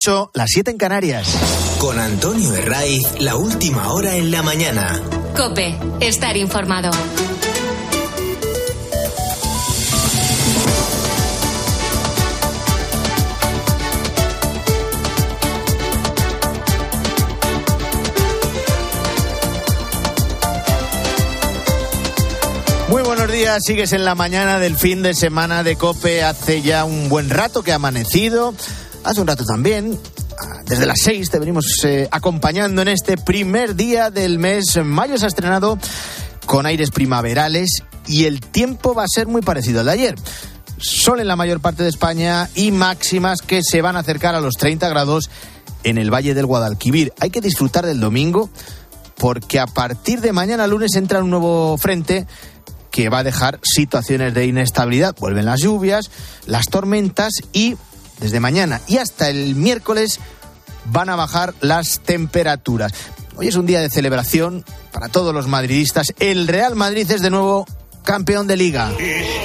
Las 7 en Canarias. Con Antonio Herraiz, la última hora en la mañana. COPE, estar informado. Muy buenos días, sigues en la mañana del fin de semana de COPE. Hace ya un buen rato que ha amanecido. Hace un rato también, desde las 6 te venimos acompañando en este primer día del mes. Mayo se ha estrenado con aires primaverales y el tiempo va a ser muy parecido al de ayer. Sol en la mayor parte de España y máximas que se van a acercar a los 30 grados en el Valle del Guadalquivir. Hay que disfrutar del domingo porque a partir de mañana lunes entra un nuevo frente que va a dejar situaciones de inestabilidad. Vuelven las lluvias, las tormentas y desde mañana y hasta el miércoles van a bajar las temperaturas. Hoy es un día de celebración para todos los madridistas. El Real Madrid es de nuevo campeón de Liga.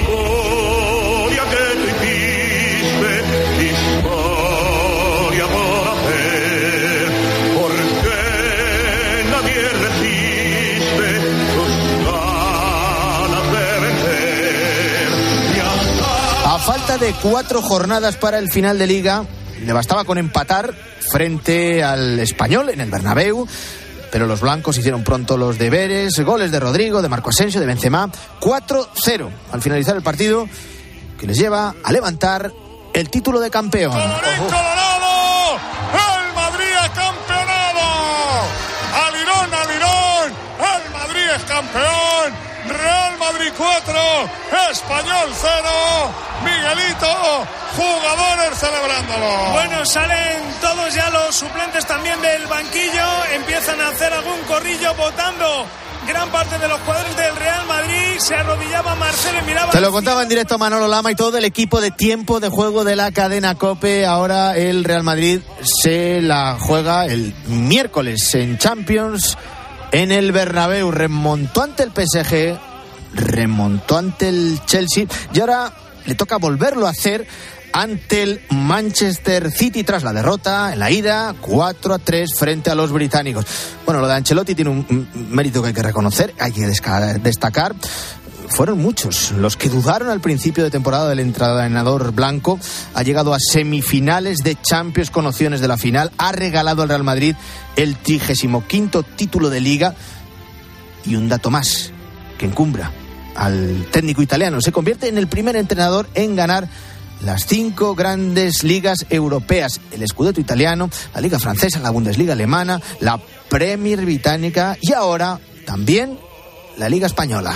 A falta de 4 jornadas para el final de Liga, le bastaba con empatar frente al Español en el Bernabéu, pero los blancos hicieron pronto los deberes. Goles de Rodrigo, de Marco Asensio, de Benzema. 4-0 al finalizar el partido, que les lleva a levantar el título de campeón. ¡Colorado! ¡El Madrid es campeonado! ¡Alirón, alirón! ¡El Madrid es campeón! Real Madrid 4, Español 0, Miguelito, jugadores celebrándolo. Bueno, salen todos ya los suplentes también del banquillo, empiezan a hacer algún corrillo votando. Gran parte de los jugadores del Real Madrid se arrodillaba Marcelo y miraba. Se lo contaba en directo Manolo Lama y todo el equipo de tiempo de juego de la cadena COPE. Ahora el Real Madrid se la juega el miércoles en Champions en el Bernabéu. Remontó ante el PSG, remontó ante el Chelsea y ahora le toca volverlo a hacer ante el Manchester City tras la derrota en la ida 4-3 frente a los británicos. Bueno, lo de Ancelotti tiene un mérito que hay que reconocer, hay que destacar. Fueron muchos los que dudaron al principio de temporada del entrenador blanco. Ha llegado a semifinales de Champions con opciones de la final. Ha regalado al Real Madrid el 35º título de Liga. Y un dato más que encumbra al técnico italiano. Se convierte en el primer entrenador en ganar las 5 grandes ligas europeas: el Scudetto italiano, la Liga francesa, la Bundesliga alemana, la Premier británica y ahora también la Liga española.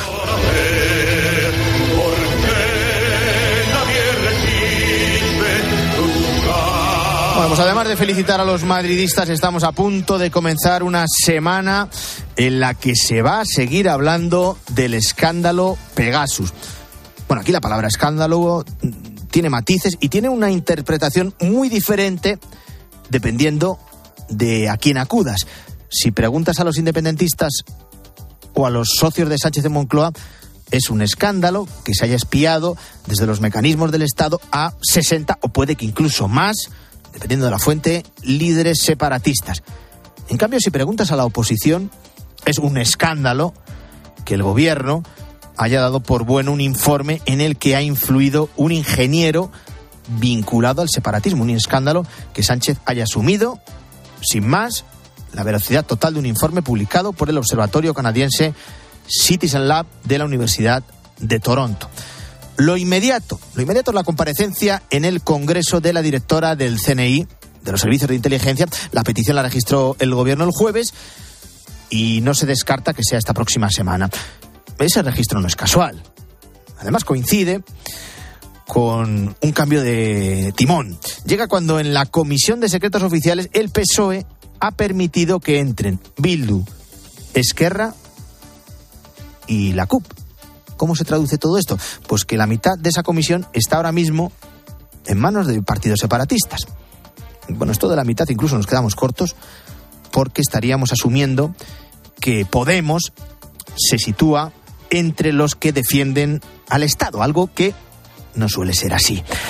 Bueno, pues además de felicitar a los madridistas, estamos a punto de comenzar una semana en la que se va a seguir hablando del escándalo Pegasus. Bueno, aquí la palabra escándalo tiene matices y tiene una interpretación muy diferente dependiendo de a quién acudas. Si preguntas a los independentistas o a los socios de Sánchez de Moncloa, es un escándalo que se haya espiado desde los mecanismos del Estado a 60 o puede que incluso más, dependiendo de la fuente, líderes separatistas. En cambio, si preguntas a la oposición, es un escándalo que el gobierno haya dado por bueno un informe en el que ha influido un ingeniero vinculado al separatismo. Un escándalo que Sánchez haya asumido, sin más, la veracidad total de un informe publicado por el observatorio canadiense Citizen Lab de la Universidad de Toronto. Lo inmediato es la comparecencia en el Congreso de la directora del CNI, de los servicios de inteligencia. La petición la registró el gobierno el jueves y no se descarta que sea esta próxima semana. Ese registro no es casual. Además coincide con un cambio de timón. Llega cuando en la Comisión de Secretos Oficiales el PSOE ha permitido que entren Bildu, Esquerra y la CUP. ¿Cómo se traduce todo esto? Pues que la mitad de esa comisión está ahora mismo en manos de partidos separatistas. Bueno, esto de la mitad incluso nos quedamos cortos porque estaríamos asumiendo que Podemos se sitúa entre los que defienden al Estado, algo que no suele ser así.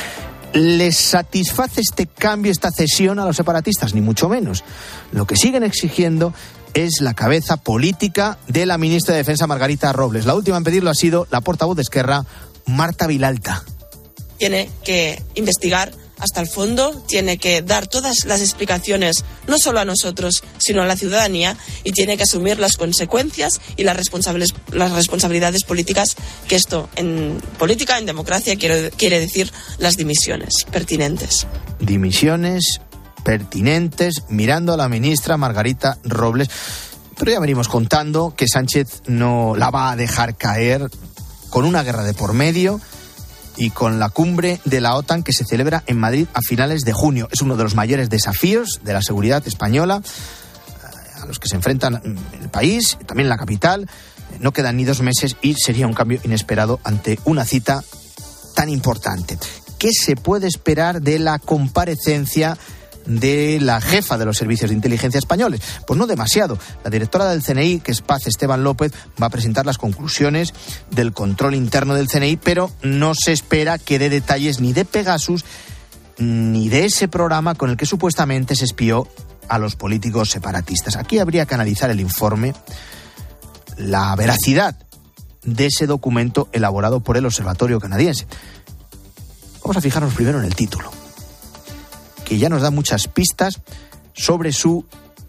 ¿Les satisface este cambio, esta cesión a los separatistas? Ni mucho menos. Lo que siguen exigiendo es la cabeza política de la ministra de Defensa, Margarita Robles. La última en pedirlo ha sido la portavoz de Esquerra, Marta Vilalta. Tiene que investigar hasta el fondo, tiene que dar todas las explicaciones, no solo a nosotros, sino a la ciudadanía, y tiene que asumir las consecuencias y las responsabilidades políticas, que esto en política, en democracia, quiere decir las dimisiones pertinentes. Dimisiones pertinentes, mirando a la ministra Margarita Robles. Pero ya venimos contando que Sánchez no la va a dejar caer, con una guerra de por medio y con la cumbre de la OTAN que se celebra en Madrid a finales de junio. Es uno de los mayores desafíos de la seguridad española a los que se enfrentan el país, también la capital. No quedan ni 2 meses y sería un cambio inesperado ante una cita tan importante. ¿Qué se puede esperar de la comparecencia de la jefa de los servicios de inteligencia españoles? Pues no demasiado. La directora del CNI, que es Paz Esteban López, va a presentar las conclusiones del control interno del CNI, pero no se espera que dé detalles ni de Pegasus ni de ese programa con el que supuestamente se espió a los políticos separatistas. Aquí habría que analizar el informe, la veracidad de ese documento elaborado por el Observatorio Canadiense. Vamos a fijarnos primero en el título, que ya nos da muchas pistas sobre su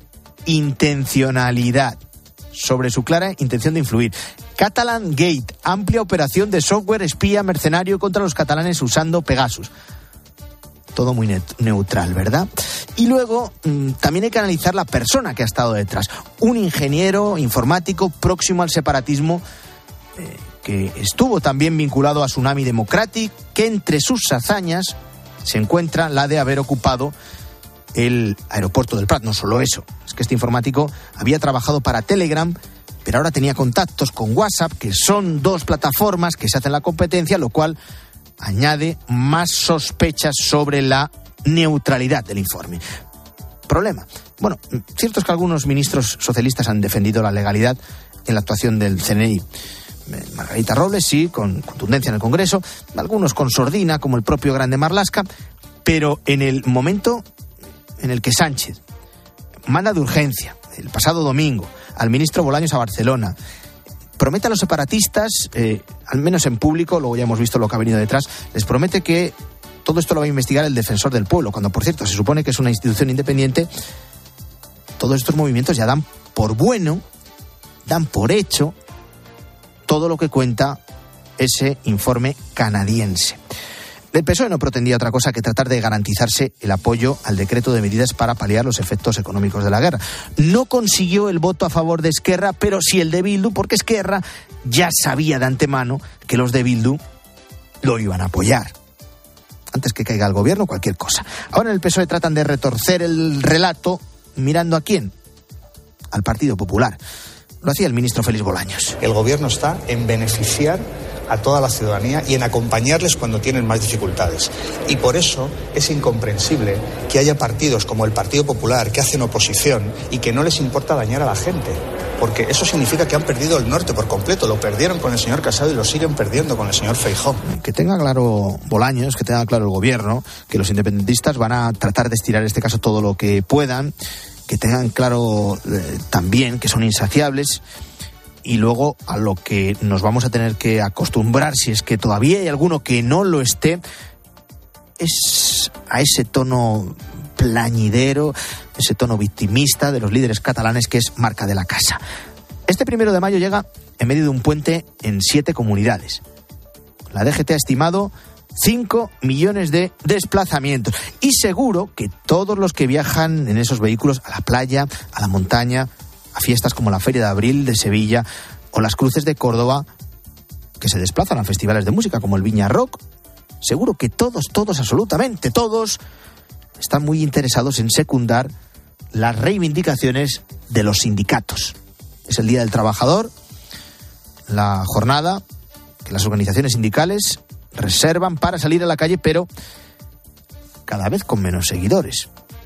intencionalidad, sobre su clara intención de influir. Catalan Gate, amplia operación de software espía mercenario contra los catalanes usando Pegasus. Todo muy neutral, ¿verdad? Y luego también hay que analizar la persona que ha estado detrás. Un ingeniero informático próximo al separatismo, que estuvo también vinculado a Tsunami Democratic, que entre sus hazañas se encuentra la de haber ocupado el aeropuerto del Prat. No solo eso, es que este informático había trabajado para Telegram, pero ahora tenía contactos con WhatsApp, que son 2 plataformas que se hacen la competencia, lo cual añade más sospechas sobre la neutralidad del informe. Problema. Bueno, cierto es que algunos ministros socialistas han defendido la legalidad en la actuación del CNI. Margarita Robles, sí, con contundencia en el Congreso, algunos con sordina, como el propio Grande Marlaska, pero en el momento en el que Sánchez manda de urgencia, el pasado domingo, al ministro Bolaños a Barcelona, promete a los separatistas, al menos en público, luego ya hemos visto lo que ha venido detrás, les promete que todo esto lo va a investigar el Defensor del Pueblo, cuando, por cierto, se supone que es una institución independiente. Todos estos movimientos ya dan por bueno, dan por hecho todo lo que cuenta ese informe canadiense. El PSOE no pretendía otra cosa que tratar de garantizarse el apoyo al decreto de medidas para paliar los efectos económicos de la guerra. No consiguió el voto a favor de Esquerra, pero sí el de Bildu, porque Esquerra ya sabía de antemano que los de Bildu lo iban a apoyar. Antes que caiga el gobierno, cualquier cosa. Ahora en el PSOE tratan de retorcer el relato, ¿mirando a quién? Al Partido Popular. Lo hacía el ministro Félix Bolaños. El gobierno está en beneficiar a toda la ciudadanía y en acompañarles cuando tienen más dificultades. Y por eso es incomprensible que haya partidos como el Partido Popular que hacen oposición y que no les importa dañar a la gente. Porque eso significa que han perdido el norte por completo. Lo perdieron con el señor Casado y lo siguen perdiendo con el señor Feijóo. Que tenga claro Bolaños, que tenga claro el gobierno, que los independentistas van a tratar de estirar en este caso todo lo que puedan, que tengan claro también que son insaciables. Y luego a lo que nos vamos a tener que acostumbrar, si es que todavía hay alguno que no lo esté, es a ese tono plañidero, ese tono victimista de los líderes catalanes, que es marca de la casa. Este 1 de mayo llega en medio de un puente en 7 comunidades. La DGT ha estimado 5 millones de desplazamientos. Y seguro que todos los que viajan en esos vehículos a la playa, a la montaña, a fiestas como la Feria de Abril de Sevilla o las Cruces de Córdoba, que se desplazan a festivales de música como el Viña Rock, seguro que todos, absolutamente todos, están muy interesados en secundar las reivindicaciones de los sindicatos. Es el Día del Trabajador, la jornada que las organizaciones sindicales reservan para salir a la calle, pero cada vez con menos seguidores.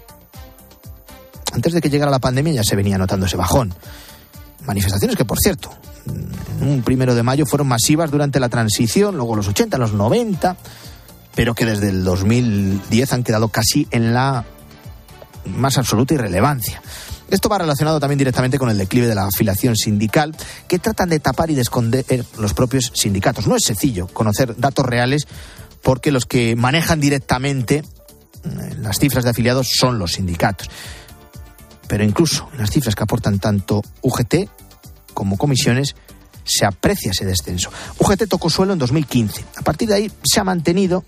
Antes de que llegara la pandemia ya se venía notando ese bajón. Manifestaciones que, por cierto, en un 1 de mayo fueron masivas durante la transición, luego los 80, los 90. pero que desde el 2010 han quedado casi en la más absoluta irrelevancia. Esto va relacionado también directamente con el declive de la afiliación sindical, que tratan de tapar y de esconder los propios sindicatos. No es sencillo conocer datos reales, porque los que manejan directamente las cifras de afiliados son los sindicatos. Pero incluso en las cifras que aportan tanto UGT como comisiones se aprecia ese descenso. UGT tocó suelo en 2015. A partir de ahí se ha mantenido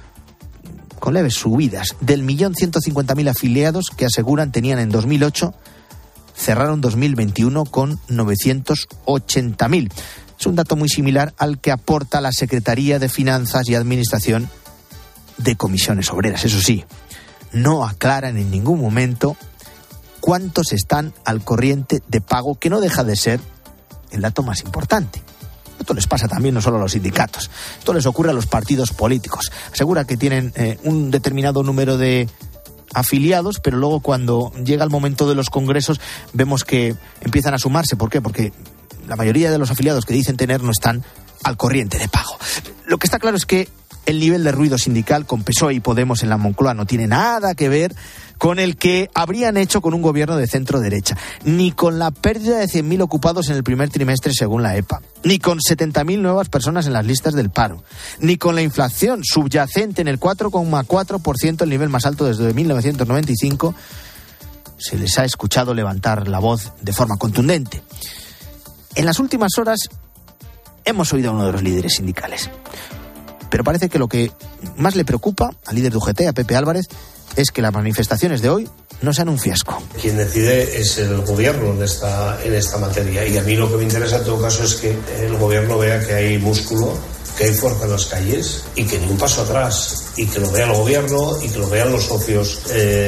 con leves subidas. Del 1.150.000 afiliados que aseguran tenían en 2008, cerraron 2021 con 980.000. Es un dato muy similar al que aporta la Secretaría de Finanzas y Administración de Comisiones Obreras. Eso sí, no aclaran en ningún momento cuántos están al corriente de pago, que no deja de ser el dato más importante. Esto les pasa también no solo a los sindicatos, esto les ocurre a los partidos políticos. Asegura que tienen un determinado número de afiliados, pero luego cuando llega el momento de los congresos vemos que empiezan a sumarse. ¿Por qué? Porque la mayoría de los afiliados que dicen tener no están al corriente de pago. Lo que está claro es que el nivel de ruido sindical con PSOE y Podemos en la Moncloa no tiene nada que ver con el que habrían hecho con un gobierno de centro-derecha, ni con la pérdida de 100.000 ocupados en el primer trimestre según la EPA, ni con 70.000 nuevas personas en las listas del paro, ni con la inflación subyacente en el 4,4%, el nivel más alto desde 1995. Se les ha escuchado levantar la voz de forma contundente. En las últimas horas hemos oído a uno de los líderes sindicales, pero parece que lo que más le preocupa al líder de UGT, a Pepe Álvarez, es que las manifestaciones de hoy no sean un fiasco. Quien decide es el gobierno en esta materia, y a mí lo que me interesa en todo caso es que el gobierno vea que hay músculo, que hay fuerza en las calles y que ni un paso atrás, y que lo vea el gobierno y que lo vean los socios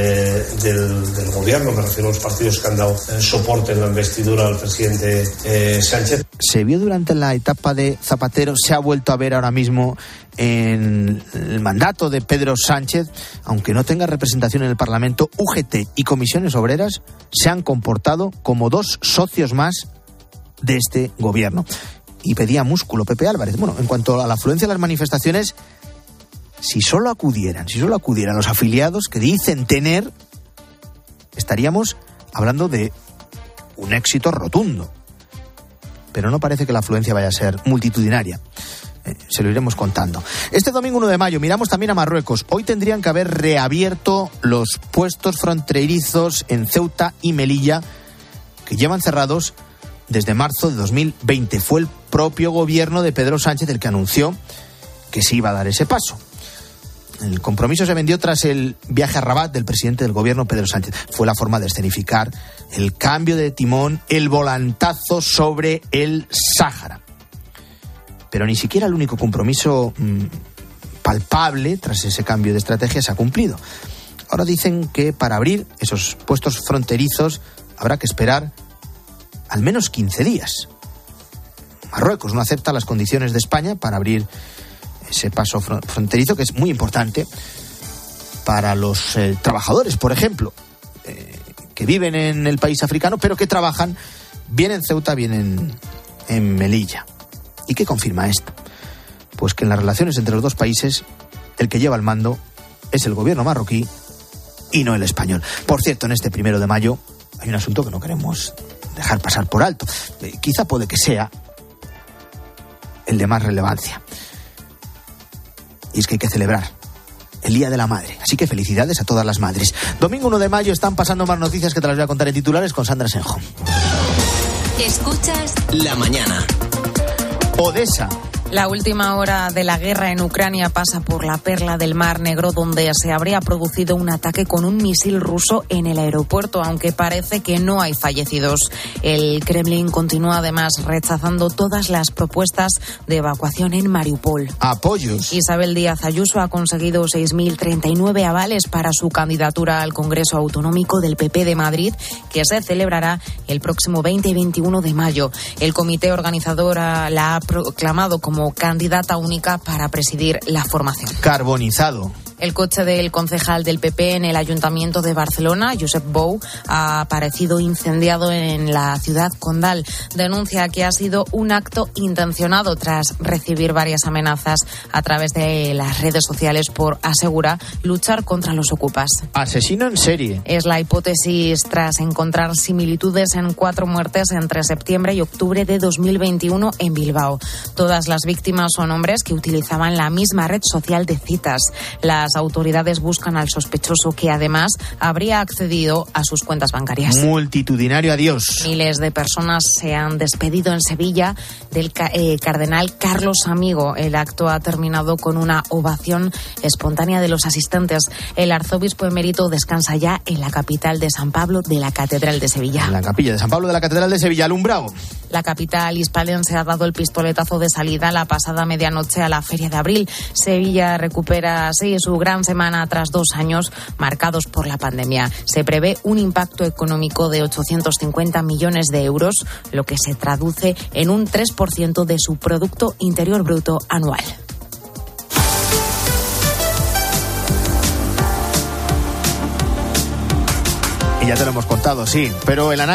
del gobierno, me refiero a los partidos que han dado soporte en la investidura al presidente Sánchez. Se vio durante la etapa de Zapatero, se ha vuelto a ver ahora mismo en el mandato de Pedro Sánchez. Aunque no tenga representación en el Parlamento, UGT y Comisiones Obreras se han comportado como dos socios más de este gobierno. Y pedía músculo Pepe Álvarez. Bueno, en cuanto a la afluencia de las manifestaciones, si solo acudieran los afiliados que dicen tener, estaríamos hablando de un éxito rotundo. Pero no parece que la afluencia vaya a ser multitudinaria. Se lo iremos contando. Este domingo 1 de mayo miramos también a Marruecos. Hoy tendrían que haber reabierto los puestos fronterizos en Ceuta y Melilla, que llevan cerrados desde marzo de 2020. Fue el propio gobierno de Pedro Sánchez el que anunció que se iba a dar ese paso. El compromiso se vendió tras el viaje a Rabat del presidente del gobierno, Pedro Sánchez. Fue la forma de escenificar el cambio de timón, el volantazo sobre el Sáhara. Pero ni siquiera el único compromiso palpable tras ese cambio de estrategia se ha cumplido. Ahora dicen que para abrir esos puestos fronterizos habrá que esperar al menos 15 días. Marruecos no acepta las condiciones de España para abrir ese paso fronterizo, que es muy importante para los trabajadores, por ejemplo, que viven en el país africano, pero que trabajan bien en Ceuta, bien en Melilla. ¿Y qué confirma esto? Pues que en las relaciones entre los dos países, el que lleva el mando es el gobierno marroquí y no el español. Por cierto, en este 1 de mayo hay un asunto que no queremos dejar pasar por alto. Quizá puede que sea el de más relevancia. Y es que hay que celebrar el Día de la Madre. Así que felicidades a todas las madres. Domingo 1 de mayo están pasando más noticias que te las voy a contar en titulares con Sandra Senjo. Escuchas La mañana. Odessa. La última hora de la guerra en Ucrania pasa por la perla del Mar Negro, donde se habría producido un ataque con un misil ruso en el aeropuerto, aunque parece que no hay fallecidos. El Kremlin continúa además rechazando todas las propuestas de evacuación en Mariupol. Apoyos. Isabel Díaz Ayuso ha conseguido 6.039 avales para su candidatura al Congreso Autonómico del PP de Madrid, que se celebrará el próximo 20 y 21 de mayo. El comité organizador la ha proclamado como candidata única para presidir la formación. Carbonizado. El coche del concejal del PP en el Ayuntamiento de Barcelona, Josep Bou, ha aparecido incendiado en la ciudad condal. Denuncia que ha sido un acto intencionado tras recibir varias amenazas a través de las redes sociales por, asegura, luchar contra los ocupas. Asesino en serie. Es la hipótesis tras encontrar similitudes en 4 muertes entre septiembre y octubre de 2021 en Bilbao. Todas las víctimas son hombres que utilizaban la misma red social de citas. Las autoridades buscan al sospechoso, que además habría accedido a sus cuentas bancarias. Multitudinario adiós. Miles de personas se han despedido en Sevilla del cardenal Carlos Amigo. El acto ha terminado con una ovación espontánea de los asistentes. El arzobispo emérito descansa ya en la capital de San Pablo de la Catedral de Sevilla. En la capilla de San Pablo de la Catedral de Sevilla, alumbrado. La capital hispalense ha dado el pistoletazo de salida la pasada medianoche a la Feria de Abril. Sevilla recupera así su gran semana tras 2 años marcados por la pandemia. Se prevé un impacto económico de 850 millones de euros, lo que se traduce en un 3% de su Producto Interior Bruto anual. Y ya te lo hemos contado, sí, pero el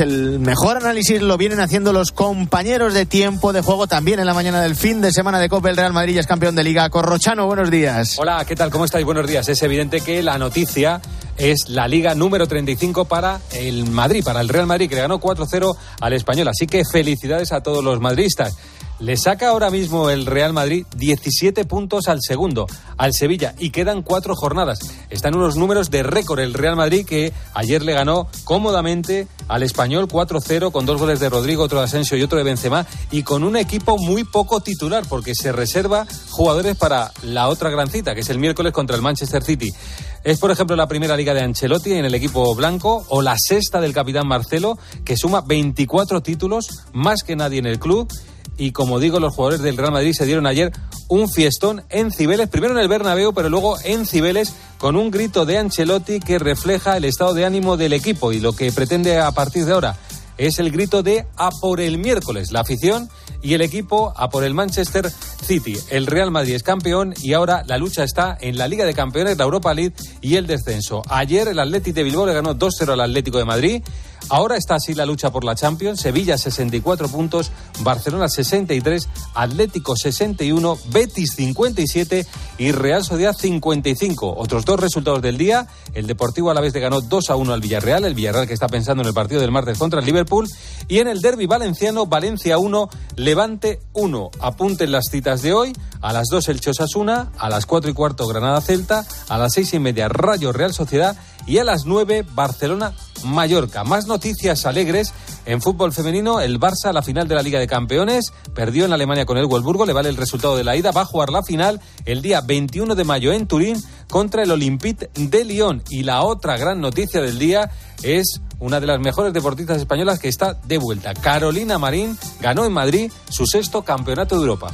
mejor análisis lo vienen haciendo los compañeros de Tiempo de Juego también en la mañana del fin de semana de Copa. El Real Madrid ya es campeón de Liga. Corrochano, buenos días. Hola, ¿qué tal? ¿Cómo estáis? Buenos días. Es evidente que la noticia es la Liga número 35 para el Madrid, para el Real Madrid, que le ganó 4-0 al Español. Así que felicidades a todos los madridistas. Le saca ahora mismo el Real Madrid 17 puntos al segundo, al Sevilla, y quedan 4 jornadas. Están unos números de récord el Real Madrid, que ayer le ganó cómodamente al Español 4-0 con 2 goles de Rodrigo, otro de Asensio y otro de Benzema, y con un equipo muy poco titular porque se reserva jugadores para la otra gran cita, que es el miércoles contra el Manchester City. Es, por ejemplo, la primera liga de Ancelotti en el equipo blanco, o la sexta del capitán Marcelo, que suma 24 títulos, más que nadie en el club. Y como digo, los jugadores del Real Madrid se dieron ayer un fiestón en Cibeles, primero en el Bernabéu, pero luego en Cibeles, con un grito de Ancelotti que refleja el estado de ánimo del equipo, y lo que pretende a partir de ahora es el grito de a por el miércoles. La afición y el equipo a por el Manchester City. El Real Madrid es campeón y ahora la lucha está en la Liga de Campeones, la Europa League y el descenso. Ayer el Athletic de Bilbao le ganó 2-0 al Atlético de Madrid. Ahora está así la lucha por la Champions. Sevilla 64 puntos, Barcelona 63, Atlético 61, Betis 57 y Real Sociedad 55. Otros 2 resultados del día. El Deportivo Alavés le ganó 2-1 al Villarreal. El Villarreal que está pensando en el partido del martes contra el Liverpool. Y en el derbi valenciano, Valencia 1, Levante 1. Apunten las citas de hoy. A las 2 Elche Osasuna, a las 4:15 Granada Celta, a las 6:30 Rayo Real Sociedad y a las 9 Barcelona Mallorca. Más noticias alegres en fútbol femenino. El Barça, la final de la Liga de Campeones, perdió en Alemania con el Wolfsburgo, le vale el resultado de la ida. Va a jugar la final el día 21 de mayo en Turín contra el Olympique de Lyon. Y la otra gran noticia del día es una de las mejores deportistas españolas que está de vuelta. Carolina Marín ganó en Madrid su 6º campeonato de Europa.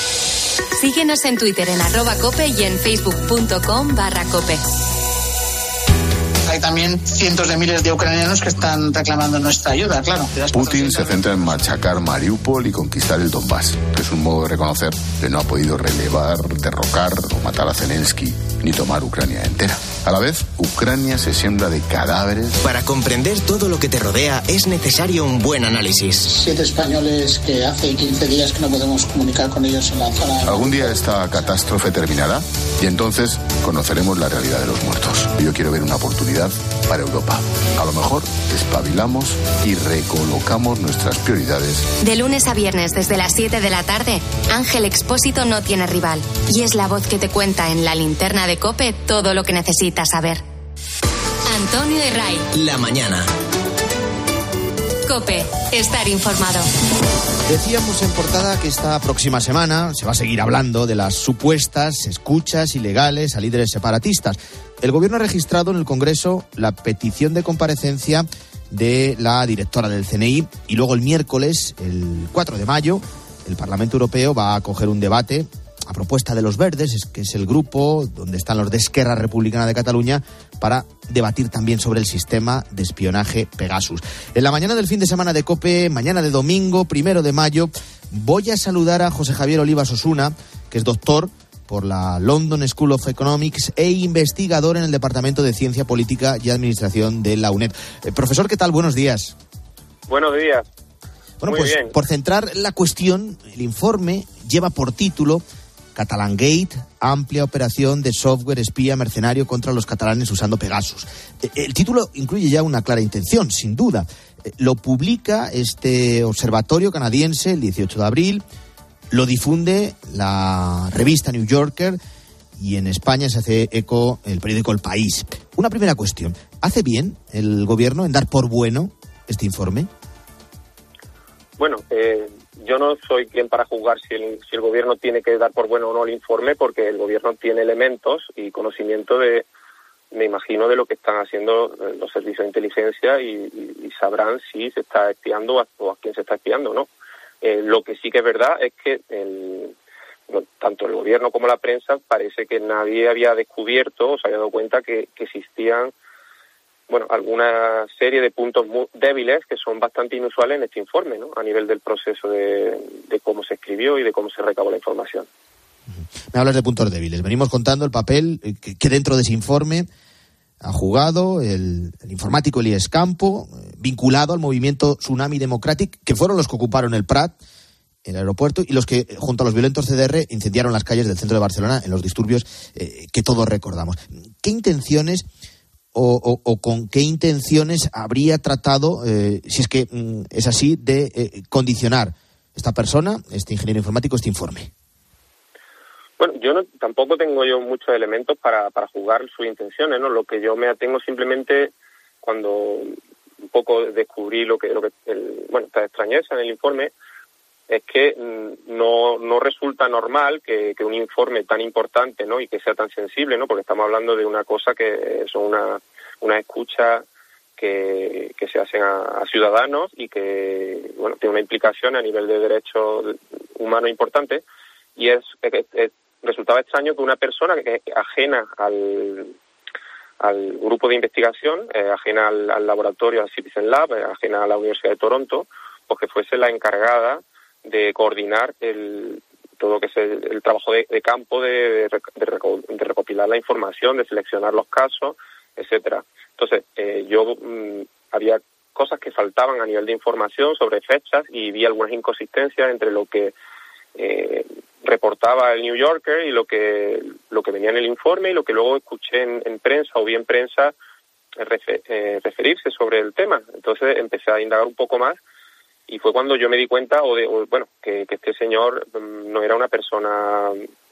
Síguenos en Twitter en @cope y en facebook.com/cope. Hay también cientos de miles de ucranianos que están reclamando nuestra ayuda, claro. Putin se centra en machacar Mariupol y conquistar el Donbass. Es un modo de reconocer que no ha podido relevar, derrocar o matar a Zelensky, ni tomar Ucrania entera. A la vez, Ucrania se siembra de cadáveres. Para comprender todo lo que te rodea es necesario un buen análisis. 7 españoles que hace 15 días que no podemos comunicar con ellos en la zona. Algún día esta catástrofe terminará y entonces conoceremos la realidad de los muertos. Yo quiero ver una oportunidad para Europa. A lo mejor espabilamos y recolocamos nuestras prioridades. De lunes a viernes desde las 7 de la tarde, Ángel Expósito no tiene rival y es la voz que te cuenta en la linterna de COPE todo lo que necesitas saber. Antonio Herray. La mañana. COPE. Estar informado. Decíamos en portada que esta próxima semana se va a seguir hablando de las supuestas escuchas ilegales a líderes separatistas. El gobierno ha registrado en el Congreso la petición de comparecencia de la directora del CNI y luego el miércoles, el 4 de mayo, el Parlamento Europeo va a acoger un debate a propuesta de los Verdes, que es el grupo donde están los de Esquerra Republicana de Cataluña, para debatir también sobre el sistema de espionaje Pegasus. En la mañana del fin de semana de COPE, mañana de domingo, 1 de mayo, voy a saludar a José Javier Olivas Osuna, que es doctor por la London School of Economics e investigador en el Departamento de Ciencia Política y Administración de la UNED. Profesor, ¿qué tal? Buenos días. Buenos días. Bueno, muy pues bien. Por centrar la cuestión, el informe lleva por título Catalangate, amplia operación de software espía mercenario contra los catalanes usando Pegasus. El título incluye ya una clara intención, sin duda. Lo publica este observatorio canadiense el 18 de abril, lo difunde la revista New Yorker y en España se hace eco el periódico El País. Una primera cuestión, ¿hace bien el gobierno en dar por bueno este informe? Bueno, yo no soy quien para juzgar si el gobierno tiene que dar por bueno o no el informe, porque el gobierno tiene elementos y conocimiento me imagino, de lo que están haciendo los servicios de inteligencia y sabrán si se está espiando o a quién se está espiando, ¿no? Lo que sí que es verdad es que tanto el gobierno como la prensa parece que nadie había descubierto o se había dado cuenta que existían alguna serie de puntos muy débiles que son bastante inusuales en este informe, ¿no? A nivel del proceso de cómo se escribió y de cómo se recabó la información. Me hablas de puntos débiles. Venimos contando el papel que dentro de ese informe ha jugado el informático Elías Campo, vinculado al movimiento Tsunami Democratic, que fueron los que ocuparon el Prat, el aeropuerto, y los que, junto a los violentos CDR, incendiaron las calles del centro de Barcelona en los disturbios que todos recordamos. ¿Qué intenciones o con qué intenciones habría tratado, si es que es así, de condicionar esta persona, este ingeniero informático, este informe? Bueno, tampoco tengo muchos elementos para juzgar sus intenciones, ¿no? Lo que yo me atengo simplemente cuando un poco descubrí esta extrañeza en el informe, es que no resulta normal que un informe tan importante, ¿no? Y que sea tan sensible, ¿no? Porque estamos hablando de una cosa que son una escucha que se hacen a ciudadanos y que tiene una implicación a nivel de derechos humanos importante, y resultaba extraño que una persona que es ajena al grupo de investigación, ajena al laboratorio, al Citizen Lab, ajena a la Universidad de Toronto, pues que fuese la encargada de coordinar todo lo que es el trabajo de campo, de recopilar la información, de seleccionar los casos, etcétera. Entonces, había cosas que faltaban a nivel de información sobre fechas y vi algunas inconsistencias entre lo que reportaba el New Yorker y lo que venía en el informe y lo que luego escuché en prensa o vi en prensa referirse sobre el tema. Entonces empecé a indagar un poco más y fue cuando yo me di cuenta que este señor no era una persona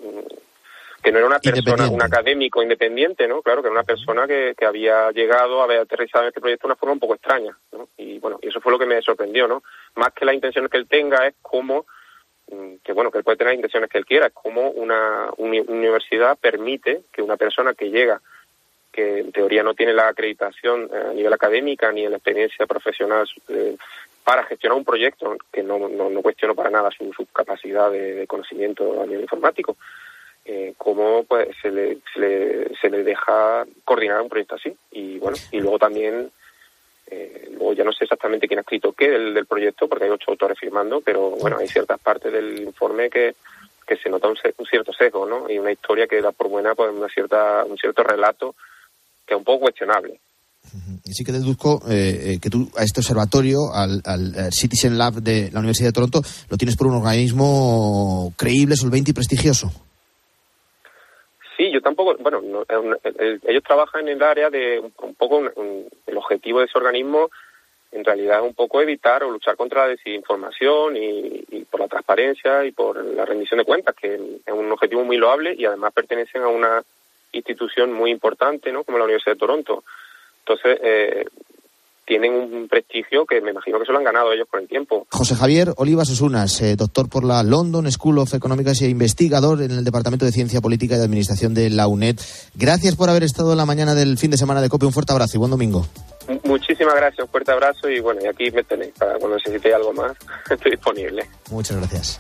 un académico independiente, ¿no? Claro, que era una persona que había llegado, había aterrizado en este proyecto de una forma un poco extraña, ¿no? Y eso fue lo que me sorprendió, ¿no? Más que las intenciones que él tenga, es cómo que él puede tener las intenciones que él quiera, es como una universidad permite que una persona que llega, que en teoría no tiene la acreditación a nivel académica ni en la experiencia profesional para gestionar un proyecto, que no cuestiono para nada su capacidad de conocimiento a nivel informático, cómo pues se le deja coordinar un proyecto así. Y luego también luego ya no sé exactamente quién ha escrito qué del proyecto, porque hay 8 autores firmando, pero hay ciertas partes del informe que se nota un cierto sesgo, ¿no? Y una historia que da por buena pues un cierto relato que es un poco cuestionable. Y sí que deduzco que tú a este observatorio, al Citizen Lab de la Universidad de Toronto, lo tienes por un organismo creíble, solvente y prestigioso. Sí, yo tampoco, ellos trabajan en el área de un poco el objetivo de ese organismo en realidad es un poco evitar o luchar contra la desinformación y por la transparencia y por la rendición de cuentas, que es un objetivo muy loable y además pertenecen a una institución muy importante, ¿no? Como la Universidad de Toronto. Entonces, tienen un prestigio que me imagino que se lo han ganado ellos con el tiempo. José Javier Olivas Osunas, doctor por la London School of Economics e investigador en el Departamento de Ciencia Política y Administración de la UNED. Gracias por haber estado en la mañana del fin de semana de COPE. Un fuerte abrazo y buen domingo. Muchísimas gracias, un fuerte abrazo y y aquí me tenéis para cuando necesitéis algo más. Estoy disponible. Muchas gracias.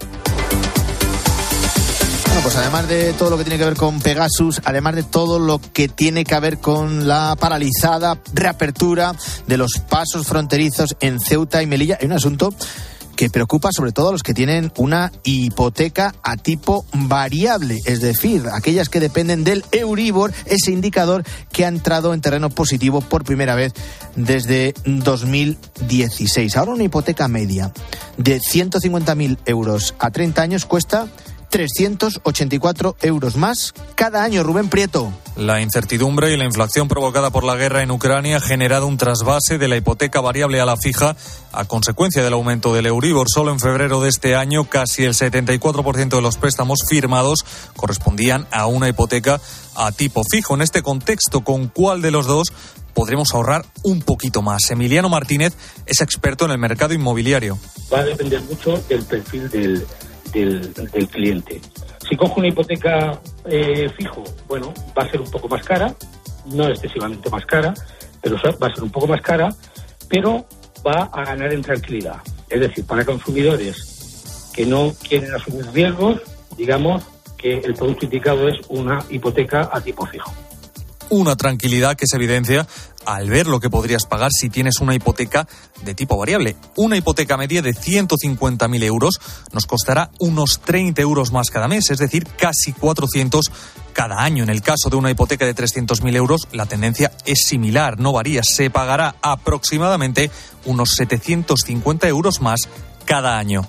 Bueno, pues además de todo lo que tiene que ver con Pegasus, además de todo lo que tiene que ver con la paralizada reapertura de los pasos fronterizos en Ceuta y Melilla, hay un asunto que preocupa sobre todo a los que tienen una hipoteca a tipo variable, es decir, aquellas que dependen del Euribor, ese indicador que ha entrado en terreno positivo por primera vez desde 2016. Ahora una hipoteca media de 150.000 euros a 30 años cuesta 384 euros más cada año. Rubén Prieto. La incertidumbre y la inflación provocada por la guerra en Ucrania ha generado un trasvase de la hipoteca variable a la fija a consecuencia del aumento del Euribor. Solo en febrero de este año, casi el 74% de los préstamos firmados correspondían a una hipoteca a tipo fijo. En este contexto, ¿con cuál de los dos podremos ahorrar un poquito más? Emiliano Martínez es experto en el mercado inmobiliario. Va a depender mucho del perfil del cliente. Si cojo una hipoteca fijo, bueno, va a ser un poco más cara, no excesivamente más cara, pero va a ser un poco más cara, pero va a ganar en tranquilidad. Es decir, para consumidores que no quieren asumir riesgos, digamos que el producto indicado es una hipoteca a tipo fijo. Una tranquilidad que se evidencia al ver lo que podrías pagar si tienes una hipoteca de tipo variable. Una hipoteca media de 150.000 euros nos costará unos 30 euros más cada mes, es decir, casi 400 cada año. En el caso de una hipoteca de 300.000 euros, la tendencia es similar, no varía. Se pagará aproximadamente unos 750 euros más cada año.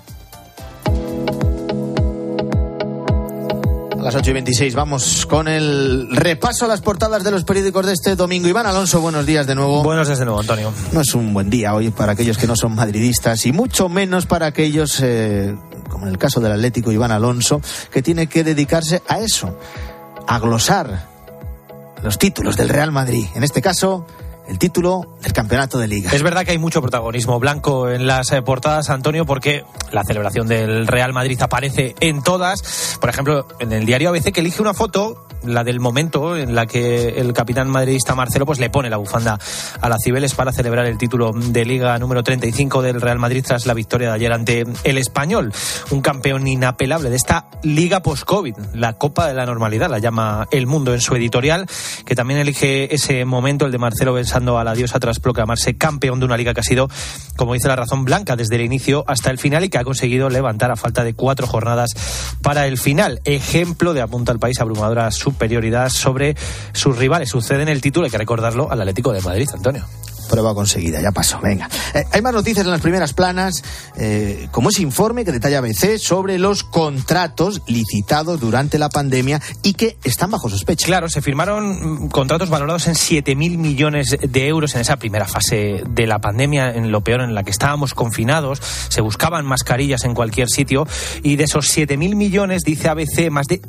A las 8:26 vamos con el repaso a las portadas de los periódicos de este domingo. Iván Alonso, buenos días de nuevo. Buenos días de nuevo, Antonio. No es un buen día hoy para aquellos que no son madridistas y mucho menos para aquellos, como en el caso del Atlético, Iván Alonso, que tiene que dedicarse a eso, a glosar los títulos del Real Madrid. En este caso, el título del campeonato de Liga. Es verdad que hay mucho protagonismo blanco en las portadas, Antonio, porque la celebración del Real Madrid aparece en todas. Por ejemplo, en el diario ABC, que elige una foto, la del momento en la que el capitán madridista Marcelo pues le pone la bufanda a la Cibeles para celebrar el título de Liga número 35 del Real Madrid tras la victoria de ayer ante el Español. Un campeón inapelable de esta Liga post-COVID, la Copa de la Normalidad, la llama El Mundo en su editorial, que también elige ese momento, el de Marcelo besando a la diosa tras proclamarse campeón de una liga que ha sido, como dice la razón, blanca desde el inicio hasta el final y que ha conseguido levantar a falta de 4 jornadas para el final. Ejemplo de, apunta al País, abrumadora superioridad sobre sus rivales. Sucede en el título, hay que recordarlo, al Atlético de Madrid, Antonio. Prueba conseguida, ya pasó, venga. Hay más noticias en las primeras planas, como ese informe que detalla ABC sobre los contratos licitados durante la pandemia y que están bajo sospecha. Claro, se firmaron contratos valorados en 7.000 millones de euros en esa primera fase de la pandemia, en lo peor, en la que estábamos confinados, se buscaban mascarillas en cualquier sitio, y de esos 7.000 millones, dice ABC, más de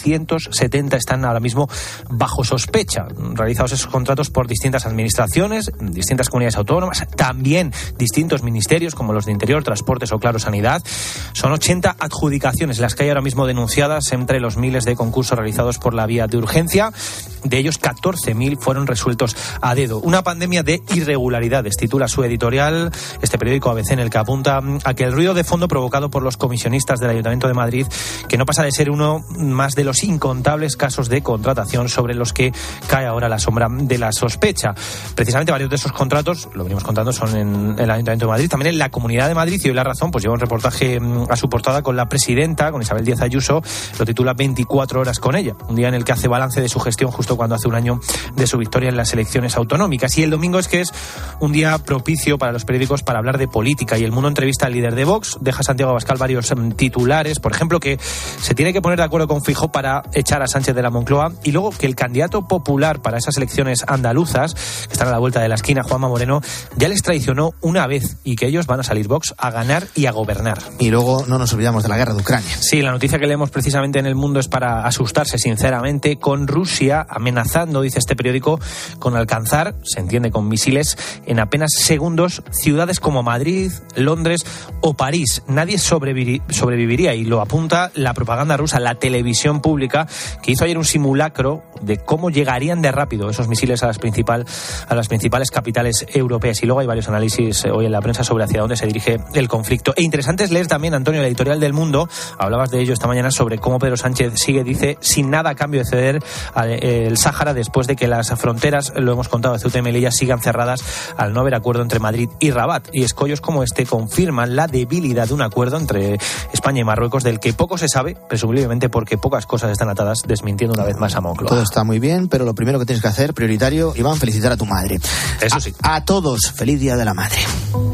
670 están ahora mismo bajo sospecha. Realizados esos contratos por distintas administraciones, distintas comunidades autónomas, también distintos ministerios como los de Interior, Transportes o, claro, Sanidad. Son 80 adjudicaciones las que hay ahora mismo denunciadas entre los miles de concursos realizados por la vía de urgencia. De ellos, 14.000 fueron resueltos a dedo. Una pandemia de irregularidades, titula su editorial, este periódico ABC, en el que apunta a que el ruido de fondo provocado por los comisionistas del Ayuntamiento de Madrid, que no pasa de ser uno más de los incontables casos de contratación sobre los que cae ahora la sombra de la sospecha. Precisamente varios de esos contratos, lo venimos contando, son en el Ayuntamiento de Madrid, también en la Comunidad de Madrid, y hoy La Razón pues lleva un reportaje a su portada con la presidenta, con Isabel Díaz Ayuso, lo titula 24 horas con ella, un día en el que hace balance de su gestión justo cuando hace un año de su victoria en las elecciones autonómicas. Y el domingo es que es un día propicio para los periódicos para hablar de política, y El Mundo entrevista al líder de Vox, deja a Santiago Abascal varios titulares, por ejemplo, que se tiene que poner de acuerdo con Feijóo para echar a Sánchez de la Moncloa, y luego que el candidato popular para esas elecciones andaluzas, que están a la vuelta de la esquina, Juanma Moreno, ya les traicionó una vez, y que ellos van a salir Vox a ganar y a gobernar. Y luego no nos olvidamos de la guerra de Ucrania. Sí, la noticia que leemos precisamente en El Mundo es para asustarse sinceramente, con Rusia amenazando, dice este periódico, con alcanzar, se entiende con misiles, en apenas segundos ciudades como Madrid, Londres o París. Nadie sobreviviría, y lo apunta la propaganda rusa, la televisión pública, que hizo ayer un simulacro de cómo llegarían de rápido esos misiles a las principales capitales capitales europeas. Y luego hay varios análisis hoy en la prensa sobre hacia dónde se dirige el conflicto. E interesante es leer también, Antonio, la editorial del Mundo, hablabas de ello esta mañana, sobre cómo Pedro Sánchez sigue, dice, sin nada a cambio de ceder el Sáhara después de que las fronteras, lo hemos contado, de Ceuta y Melilla, sigan cerradas al no haber acuerdo entre Madrid y Rabat. Y escollos como este confirman la debilidad de un acuerdo entre España y Marruecos del que poco se sabe, presumiblemente porque pocas cosas están atadas, desmintiendo una vez más a Moncloa. Todo está muy bien, pero lo primero que tienes que hacer, prioritario, Iván, felicitar a tu madre. Eso sí. A todos, feliz Día de la Madre.